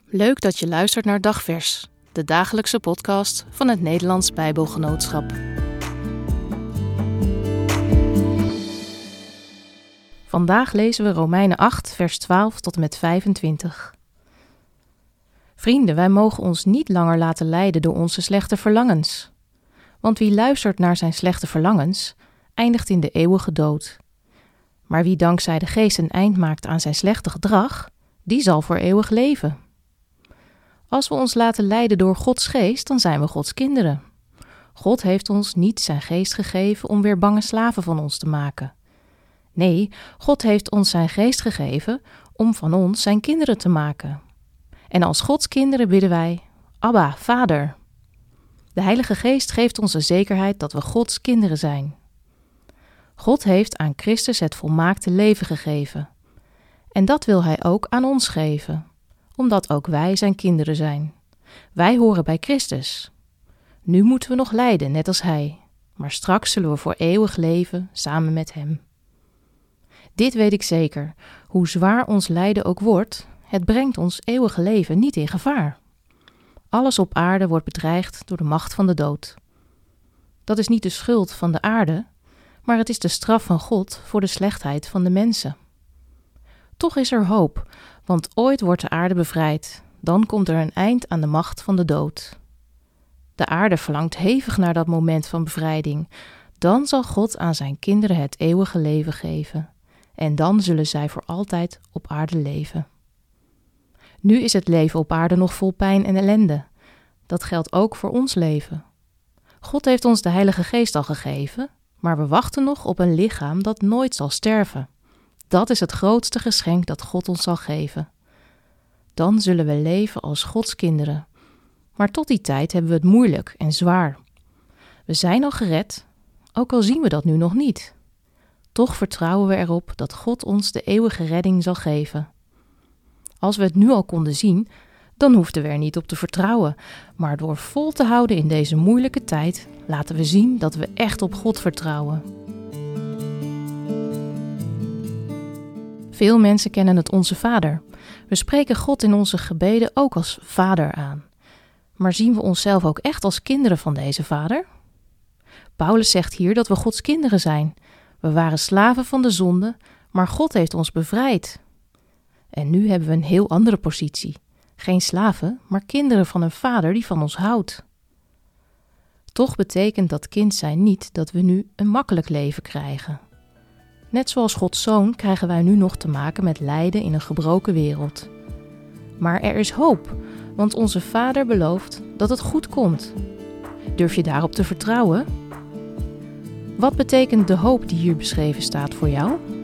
Leuk dat je luistert naar Dagvers, de dagelijkse podcast van het Nederlands Bijbelgenootschap. Vandaag lezen we Romeinen 8, vers 12 tot en met 25. Vrienden, wij mogen ons niet langer laten leiden door onze slechte verlangens. Want wie luistert naar zijn slechte verlangens, eindigt in de eeuwige dood. Maar wie dankzij de geest een eind maakt aan zijn slechte gedrag, die zal voor eeuwig leven. Als we ons laten leiden door Gods geest, dan zijn we Gods kinderen. God heeft ons niet zijn geest gegeven om weer bange slaven van ons te maken. Nee, God heeft ons zijn geest gegeven om van ons zijn kinderen te maken. En als Gods kinderen bidden wij, Abba, Vader. De Heilige Geest geeft ons de zekerheid dat we Gods kinderen zijn. God heeft aan Christus het volmaakte leven gegeven. En dat wil Hij ook aan ons geven, omdat ook wij zijn kinderen zijn. Wij horen bij Christus. Nu moeten we nog lijden, net als Hij, maar straks zullen we voor eeuwig leven samen met Hem. Dit weet ik zeker, hoe zwaar ons lijden ook wordt, het brengt ons eeuwige leven niet in gevaar. Alles op aarde wordt bedreigd door de macht van de dood. Dat is niet de schuld van de aarde, maar het is de straf van God voor de slechtheid van de mensen. Toch is er hoop, want ooit wordt de aarde bevrijd. Dan komt er een eind aan de macht van de dood. De aarde verlangt hevig naar dat moment van bevrijding. Dan zal God aan zijn kinderen het eeuwige leven geven. En dan zullen zij voor altijd op aarde leven. Nu is het leven op aarde nog vol pijn en ellende. Dat geldt ook voor ons leven. God heeft ons de Heilige Geest al gegeven, maar we wachten nog op een lichaam dat nooit zal sterven. Dat is het grootste geschenk dat God ons zal geven. Dan zullen we leven als Gods kinderen. Maar tot die tijd hebben we het moeilijk en zwaar. We zijn al gered, ook al zien we dat nu nog niet. Toch vertrouwen we erop dat God ons de eeuwige redding zal geven. Als we het nu al konden zien, dan hoefden we er niet op te vertrouwen. Maar door vol te houden in deze moeilijke tijd, laten we zien dat we echt op God vertrouwen. Veel mensen kennen het Onze Vader. We spreken God in onze gebeden ook als Vader aan. Maar zien we onszelf ook echt als kinderen van deze Vader? Paulus zegt hier dat we Gods kinderen zijn. We waren slaven van de zonde, maar God heeft ons bevrijd. En nu hebben we een heel andere positie. Geen slaven, maar kinderen van een Vader die van ons houdt. Toch betekent dat kind zijn niet dat we nu een makkelijk leven krijgen. Net zoals Gods Zoon krijgen wij nu nog te maken met lijden in een gebroken wereld. Maar er is hoop, want onze Vader belooft dat het goed komt. Durf je daarop te vertrouwen? Wat betekent de hoop die hier beschreven staat voor jou?